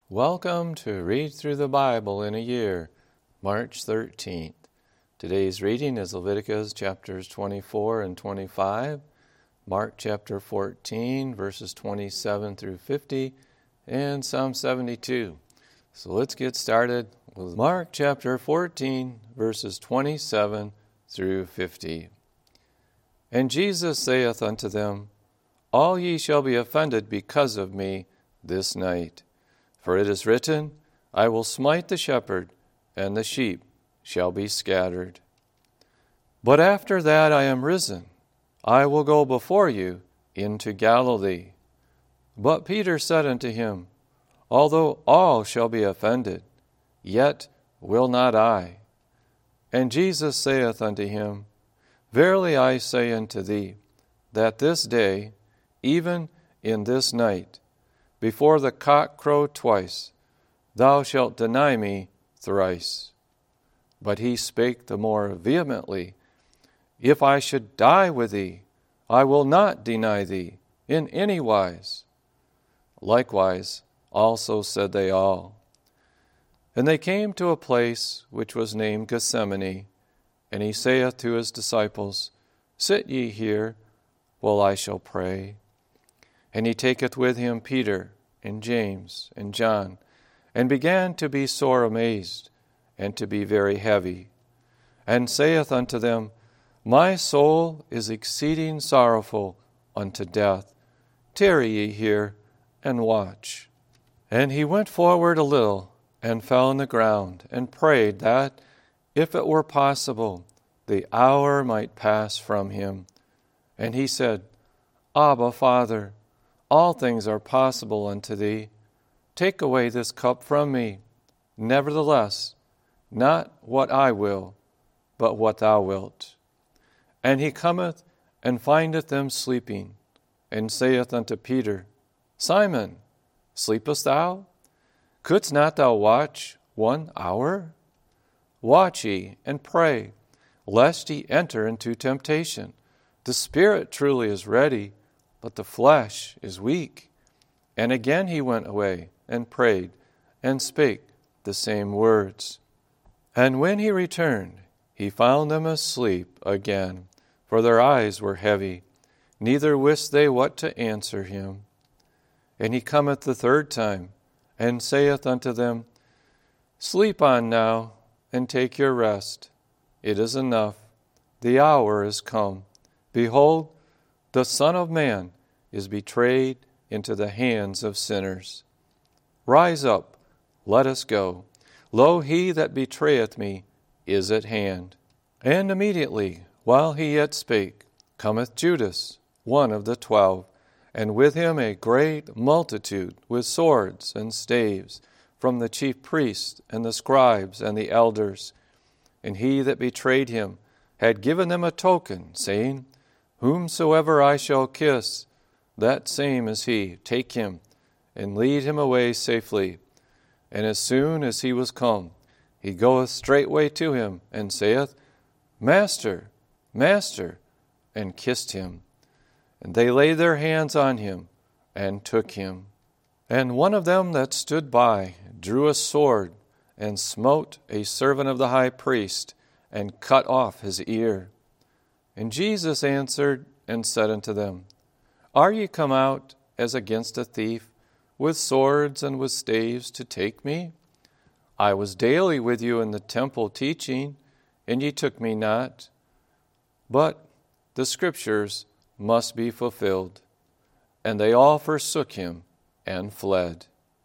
Welcome to Read Through the Bible in a Year, March 13th. Today's reading is Leviticus chapters 24 and 25, Mark chapter 14, verses 27 through 50, and Psalm 72. So let's get started with Mark chapter 14, verses 27 through 50. And Jesus saith unto them, All ye shall be offended because of me this night. For it is written, I will smite the shepherd, and the sheep shall be scattered. But after that I am risen, I will go before you into Galilee. But Peter said unto him, Although all shall be offended, yet will not I. And Jesus saith unto him, Verily I say unto thee, that this day, even in this night, before the cock crow twice, thou shalt deny me thrice. But he spake the more vehemently, If I should die with thee, I will not deny thee in any wise. Likewise also said they all. And they came to a place which was named Gethsemane, and he saith to his disciples, Sit ye here, while I shall pray. And he taketh with him Peter, and James, and John, and began to be sore amazed, and to be very heavy, and saith unto them, My soul is exceeding sorrowful unto death. Tarry ye here, and watch. And he went forward a little, and fell on the ground, and prayed that, if it were possible, the hour might pass from him. And he said, Abba, Father, all things are possible unto thee. Take away this cup from me. Nevertheless, not what I will, but what thou wilt. And he cometh and findeth them sleeping, and saith unto Peter, Simon, sleepest thou? Couldst not thou watch 1 hour? Watch ye and pray, lest ye enter into temptation. The spirit truly is ready, but the flesh is weak. And again he went away, and prayed, and spake the same words. And when he returned, he found them asleep again, for their eyes were heavy, neither wist they what to answer him. And he cometh the third time, and saith unto them, Sleep on now, and take your rest. It is enough, the hour is come. Behold, the Son of Man is betrayed into the hands of sinners. Rise up, let us go. Lo, he that betrayeth me is at hand. And immediately, while he yet spake, cometh Judas, one of the 12, and with him a great multitude with swords and staves, from the chief priests and the scribes and the elders. And he that betrayed him had given them a token, saying, Whomsoever I shall kiss, that same is he. Take him, and lead him away safely. And as soon as he was come, he goeth straightway to him, and saith, Master, Master, and kissed him. And they laid their hands on him, and took him. And one of them that stood by drew a sword, and smote a servant of the high priest, and cut off his ear. And Jesus answered and said unto them, Are ye come out as against a thief, with swords and with staves to take me? I was daily with you in the temple teaching, and ye took me not. But the Scriptures must be fulfilled. And they all forsook him and fled.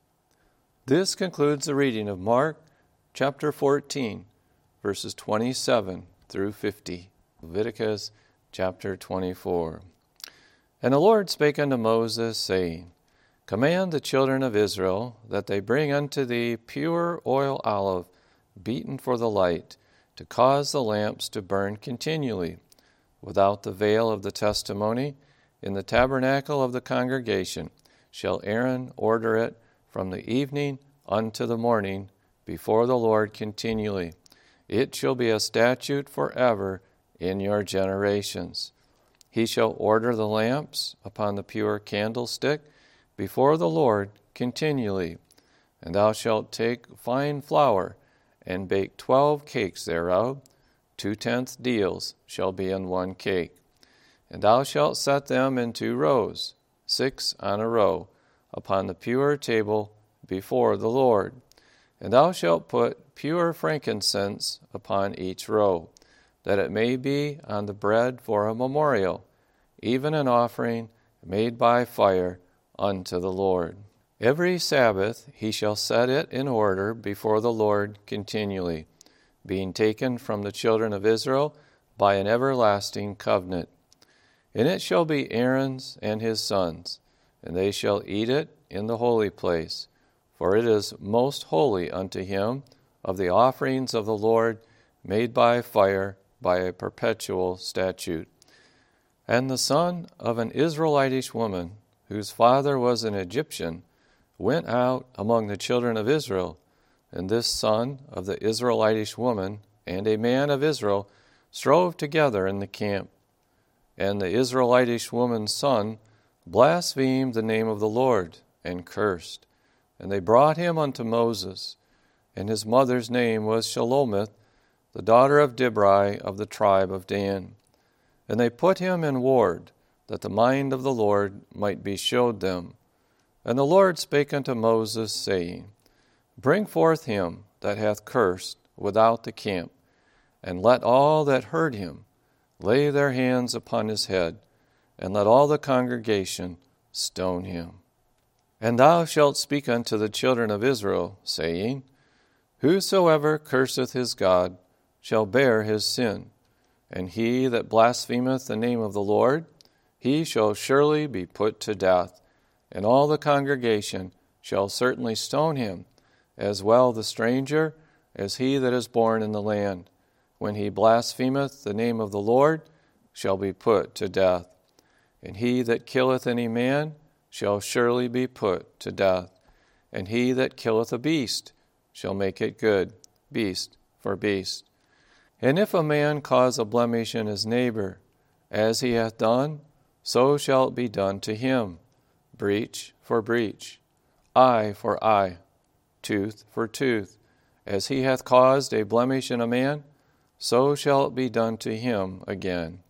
This concludes the reading of Mark chapter 14, verses 27 through 50. Leviticus chapter 24. And the Lord spake unto Moses, saying, Command the children of Israel that they bring unto thee pure oil olive, beaten for the light, to cause the lamps to burn continually, without the veil of the testimony, in the tabernacle of the congregation. Shall Aaron order it from the evening unto the morning before the Lord continually. It shall be a statute forever in your generations. He shall order the lamps upon the pure candlestick before the Lord continually. And thou shalt take fine flour, and bake 12 cakes thereof. 2/10 deals shall be in one cake. And thou shalt set them in 2 rows, 6 on a row, upon the pure table before the Lord. And thou shalt put pure frankincense upon each row, that it may be on the bread for a memorial, even an offering made by fire unto the Lord. Every Sabbath he shall set it in order before the Lord continually, being taken from the children of Israel by an everlasting covenant. And it shall be Aaron's and his sons, and they shall eat it in the holy place, for it is most holy unto him of the offerings of the Lord made by fire by a perpetual statute. And the son of an Israelitish woman, whose father was an Egyptian, went out among the children of Israel, and this son of the Israelitish woman and a man of Israel strove together in the camp. And the Israelitish woman's son blasphemed the name of the Lord, and cursed. And they brought him unto Moses, and his mother's name was Shelomith, the daughter of Dibri of the tribe of Dan. And they put him in ward, that the mind of the Lord might be showed them. And the Lord spake unto Moses, saying, Bring forth him that hath cursed without the camp, and let all that heard him lay their hands upon his head, and let all the congregation stone him. And thou shalt speak unto the children of Israel, saying, Whosoever curseth his God shall bear his sin, and he that blasphemeth the name of the Lord, he shall surely be put to death, and all the congregation shall certainly stone him, as well the stranger as he that is born in the land. When he blasphemeth the name of the Lord, shall be put to death. And he that killeth any man shall surely be put to death. And he that killeth a beast shall make it good, beast for beast. And if a man cause a blemish in his neighbor, as he hath done, so shall it be done to him, breach for breach, eye for eye, tooth for tooth. As he hath caused a blemish in a man, so shall it be done to him again.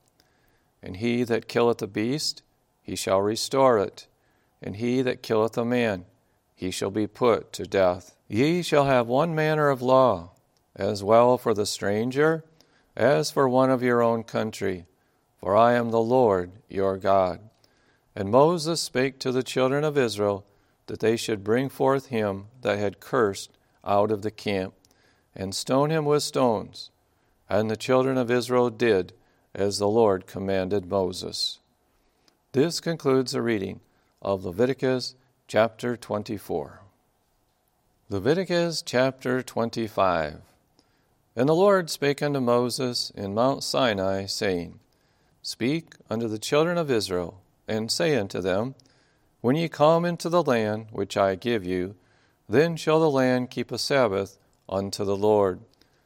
And he that killeth a beast, he shall restore it. And he that killeth a man, he shall be put to death. Ye shall have one manner of law, as well for the stranger as for one of your own country, for I am the Lord your God. And Moses spake to the children of Israel that they should bring forth him that had cursed out of the camp, and stone him with stones. And the children of Israel did as the Lord commanded Moses. This concludes the reading of Leviticus chapter 24. Leviticus chapter 25. And the Lord spake unto Moses in Mount Sinai, saying, Speak unto the children of Israel, and say unto them, When ye come into the land which I give you, then shall the land keep a Sabbath unto the Lord.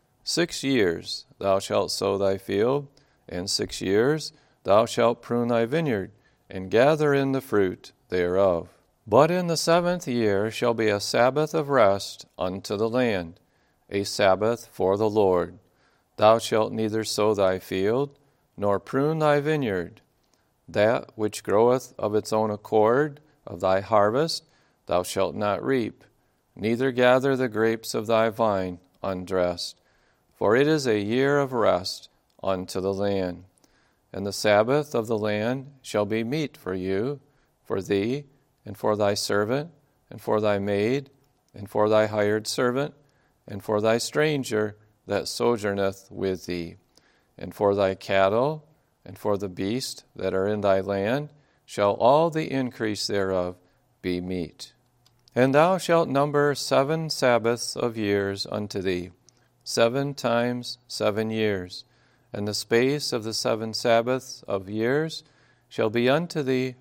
6 years thou shalt sow thy field, and 6 years thou shalt prune thy vineyard, and gather in the fruit thereof. But in the 7th year shall be a Sabbath of rest unto the land, a Sabbath for the Lord. Thou shalt neither sow thy field, nor prune thy vineyard. That which groweth of its own accord of thy harvest thou shalt not reap, neither gather the grapes of thy vine undressed. For it is a year of rest unto the land. And the Sabbath of the land shall be meat for you, for thee, and for thy servant, and for thy maid, and for thy hired servant, and for thy stranger that sojourneth with thee, and for thy cattle, and for the beasts that are in thy land, shall all the increase thereof be meat. And thou shalt number 7 Sabbaths of years unto thee, 7 times 7 years, and the space of the 7 Sabbaths of years shall be unto thee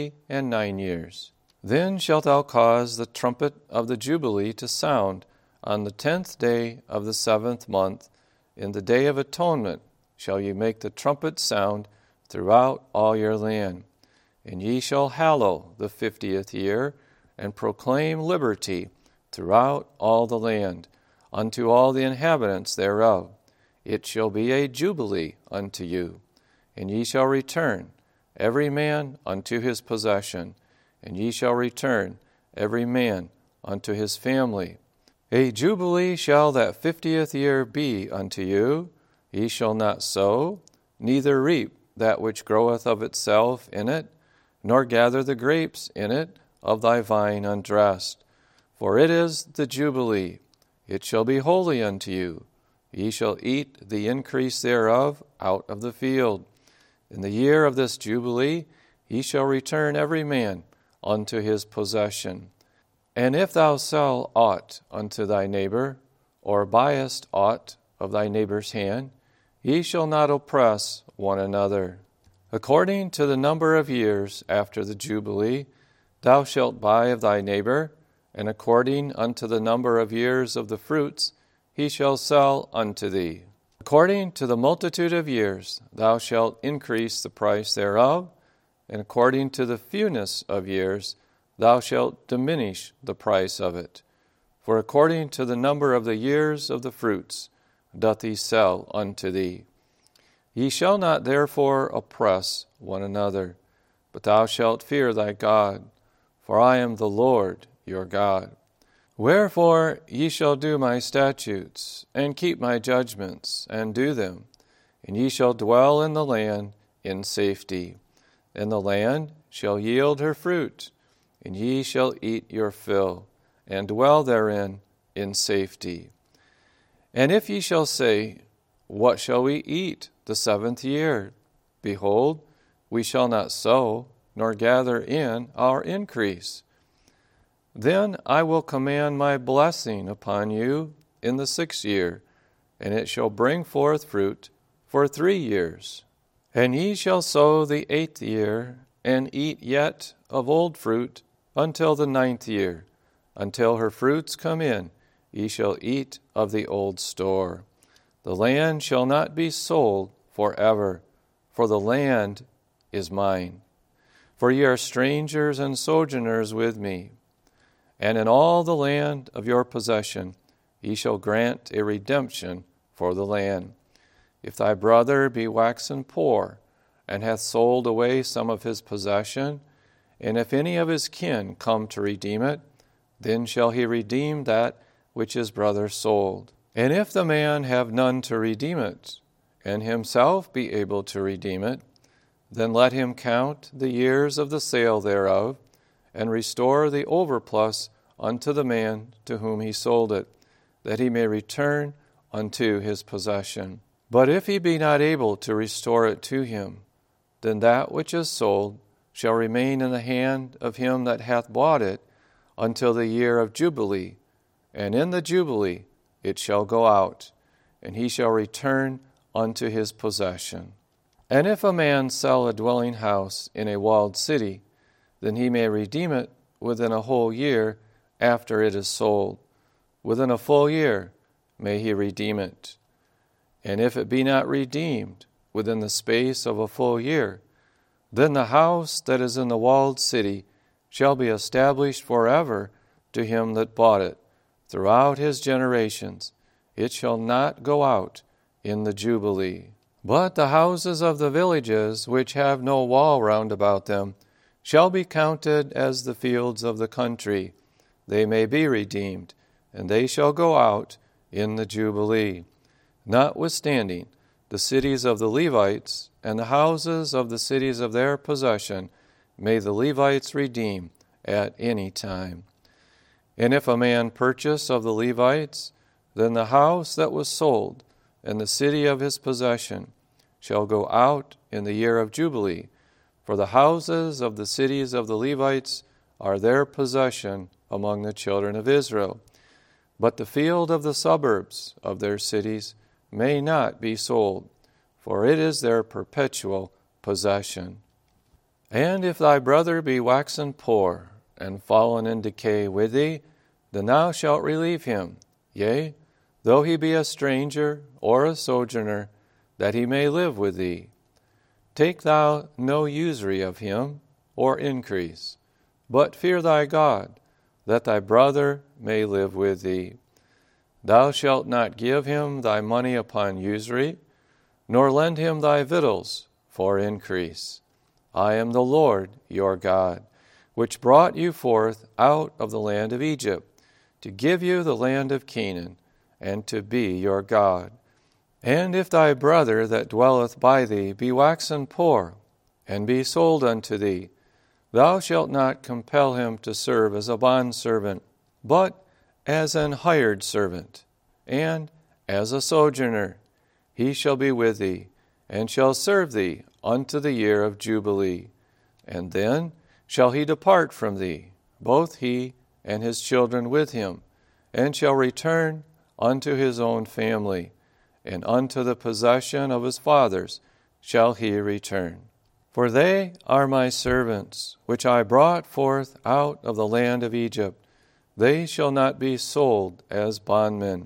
49 years. Then shalt thou cause the trumpet of the Jubilee to sound on the 10th day of the 7th month. In the day of atonement shall ye make the trumpet sound throughout all your land. And ye shall hallow the 50th year, and proclaim liberty throughout all the land, unto all the inhabitants thereof. It shall be a jubilee unto you, and ye shall return, every man unto his possession, and ye shall return, every man unto his family. A jubilee shall that 50th year be unto you. Ye shall not sow, neither reap that which groweth of itself in it, nor gather the grapes in it of thy vine undressed. For it is the jubilee. It shall be holy unto you. Ye shall eat the increase thereof out of the field. In the year of this jubilee ye shall return every man unto his possession. And if thou sell aught unto thy neighbor, or buyest aught of thy neighbor's hand, ye shall not oppress one another. According to the number of years after the jubilee, thou shalt buy of thy neighbor, and according unto the number of years of the fruits, he shall sell unto thee. According to the multitude of years, thou shalt increase the price thereof, and according to the fewness of years, thou shalt diminish the price of it. For according to the number of the years of the fruits doth he sell unto thee. Ye shall not therefore oppress one another, but thou shalt fear thy God, for I am the Lord your God. Wherefore ye shall do my statutes, and keep my judgments, and do them, and ye shall dwell in the land in safety. And the land shall yield her fruit, and ye shall eat your fill, and dwell therein in safety. And if ye shall say, What shall we eat the 7th year? Behold, we shall not sow, nor gather in our increase. Then I will command my blessing upon you in the 6th year, and it shall bring forth fruit for 3 years. And ye shall sow the 8th year, and eat yet of old fruit until the 9th year. Until her fruits come in, ye shall eat of the old store. The land shall not be sold forever, for the land is mine. For ye are strangers and sojourners with me. And in all the land of your possession ye shall grant a redemption for the land. If thy brother be waxen poor, and hath sold away some of his possession, and if any of his kin come to redeem it, then shall he redeem that which his brother sold. And if the man have none to redeem it, and himself be able to redeem it, then let him count the years of the sale thereof, and restore the overplus unto the man to whom he sold it, that he may return unto his possession. But if he be not able to restore it to him, then that which is sold shall remain in the hand of him that hath bought it until the year of Jubilee, and in the Jubilee it shall go out, and he shall return unto his possession. And if a man sell a dwelling house in a walled city, then he may redeem it within a whole year after it is sold. Within a full year may he redeem it. And if it be not redeemed within the space of a full year, then the house that is in the walled city shall be established forever to him that bought it, throughout his generations. It shall not go out in the Jubilee. But the houses of the villages which have no wall round about them shall be counted as the fields of the country. They may be redeemed, and they shall go out in the Jubilee. Notwithstanding, the cities of the Levites and the houses of the cities of their possession may the Levites redeem at any time. And if a man purchase of the Levites, then the house that was sold and the city of his possession shall go out in the year of Jubilee, for the houses of the cities of the Levites are their possession among the children of Israel. But the field of the suburbs of their cities may not be sold, for it is their perpetual possession. And if thy brother be waxen poor, and fallen in decay with thee, then thou shalt relieve him, yea, though he be a stranger or a sojourner, that he may live with thee. Take thou no usury of him, or increase, but fear thy God, that thy brother may live with thee. Thou shalt not give him thy money upon usury, nor lend him thy victuals for increase. I am the Lord your God, which brought you forth out of the land of Egypt, to give you the land of Canaan, and to be your God. And if thy brother that dwelleth by thee be waxen poor, and be sold unto thee, thou shalt not compel him to serve as a bondservant, but as an hired servant, and as a sojourner. He shall be with thee, and shall serve thee unto the year of Jubilee. And then shall he depart from thee, both he and his children with him, and shall return unto his own family, and unto the possession of his fathers shall he return. For they are my servants, which I brought forth out of the land of Egypt. They shall not be sold as bondmen.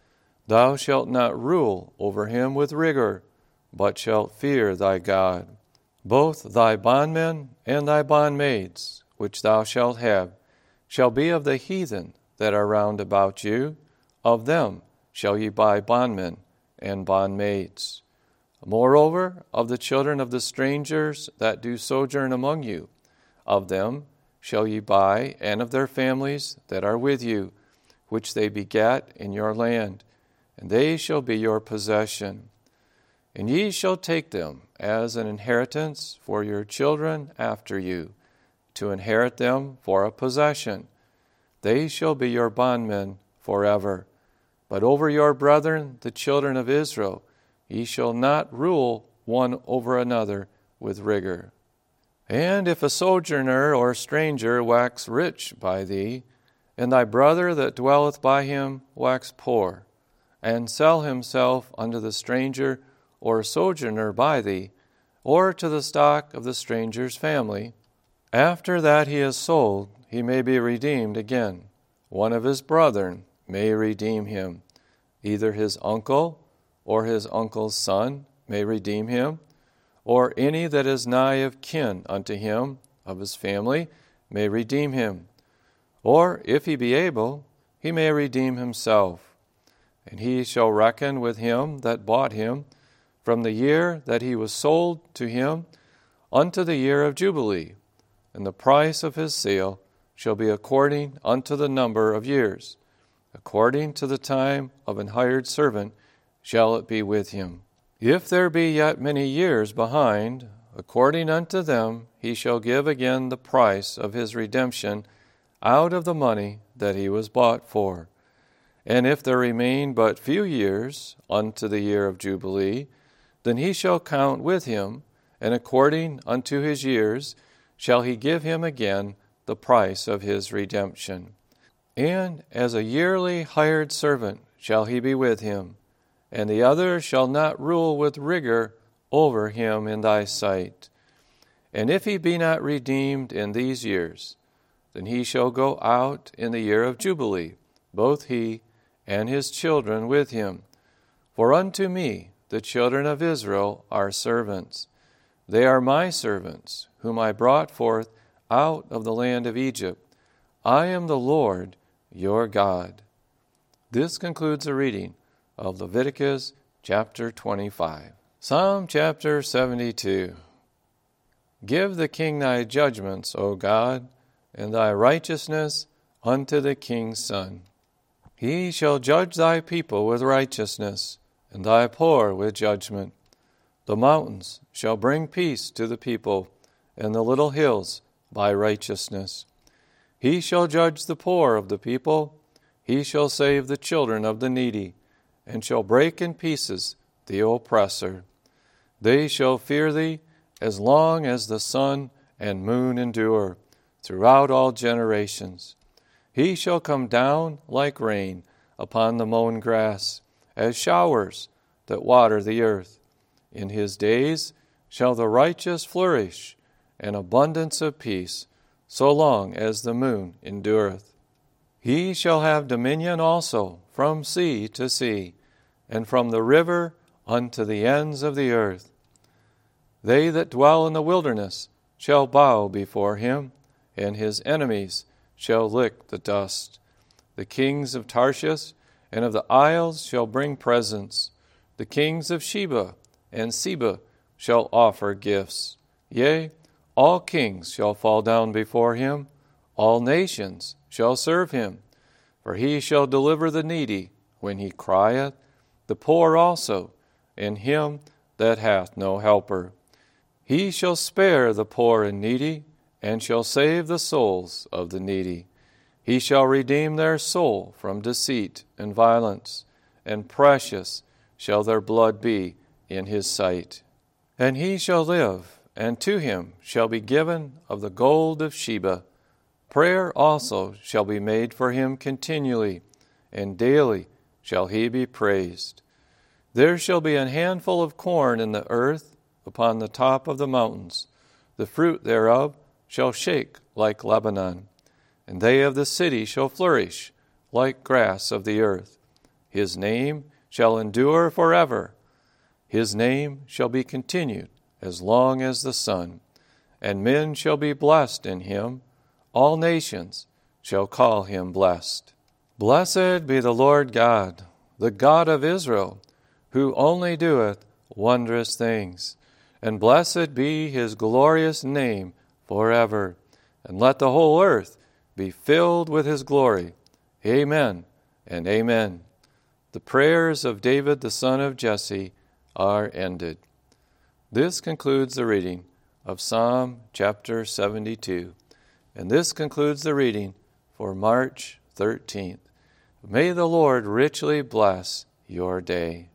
Thou shalt not rule over him with rigor, but shalt fear thy God. Both thy bondmen and thy bondmaids, which thou shalt have, shall be of the heathen that are round about you. Of them shall ye buy bondmen and bondmaids. Moreover, of the children of the strangers that do sojourn among you, of them shall ye buy, and of their families that are with you, which they begat in your land, and they shall be your possession. And ye shall take them as an inheritance for your children after you, to inherit them for a possession. They shall be your bondmen forever. But over your brethren, the children of Israel, ye shall not rule one over another with rigor. And if a sojourner or stranger wax rich by thee, and thy brother that dwelleth by him wax poor, and sell himself unto the stranger or sojourner by thee, or to the stock of the stranger's family, after that he is sold, he may be redeemed again. One of his brethren may redeem him. Either his uncle or his uncle's son may redeem him, or any that is nigh of kin unto him of his family may redeem him. Or if he be able, he may redeem himself. And he shall reckon with him that bought him from the year that he was sold to him unto the year of Jubilee, and the price of his sale shall be according unto the number of years. According to the time of an hired servant shall it be with him. If there be yet many years behind, according unto them he shall give again the price of his redemption out of the money that he was bought for. And if there remain but few years unto the year of Jubilee, then he shall count with him, and according unto his years shall he give him again the price of his redemption. And as a yearly hired servant shall he be with him, and the other shall not rule with rigor over him in thy sight. And if he be not redeemed in these years, then he shall go out in the year of Jubilee, both he and his children with him. For unto me the children of Israel are servants. They are my servants, whom I brought forth out of the land of Egypt. I am the Lord your God. This concludes the reading of Leviticus chapter 25. Psalm chapter 72. Give the king thy judgments, O God, and thy righteousness unto the king's son. He shall judge thy people with righteousness, and thy poor with judgment. The mountains shall bring peace to the people, and the little hills by righteousness. He shall judge the poor of the people. He shall save the children of the needy, and shall break in pieces the oppressor. They shall fear thee as long as the sun and moon endure, throughout all generations. He shall come down like rain upon the mown grass, as showers that water the earth. In his days shall the righteous flourish, and abundance of peace, so long as the moon endureth. He shall have dominion also from sea to sea, and from the river unto the ends of the earth. They that dwell in the wilderness shall bow before him, and his enemies shall lick the dust. The kings of Tarshish and of the isles shall bring presents. The kings of Sheba and Seba shall offer gifts. Yea, all kings shall fall down before him. All nations shall serve him. For he shall deliver the needy when he crieth, the poor also, and him that hath no helper. He shall spare the poor and needy, and shall save the souls of the needy. He shall redeem their soul from deceit and violence, and precious shall their blood be in his sight. And he shall live, and to him shall be given of the gold of Sheba. Prayer also shall be made for him continually, and daily shall he be praised. There shall be an handful of corn in the earth upon the top of the mountains. The fruit thereof shall shake like Lebanon, and they of the city shall flourish like grass of the earth. His name shall endure forever. His name shall be continued as long as the sun, and men shall be blessed in him. All nations shall call him blessed. Blessed be the Lord God, the God of Israel, who only doeth wondrous things. And blessed be his glorious name forever. And let the whole earth be filled with his glory. Amen and amen. The prayers of David the son of Jesse are ended. This concludes the reading of Psalm chapter 72. And this concludes the reading for March 13th. May the Lord richly bless your day.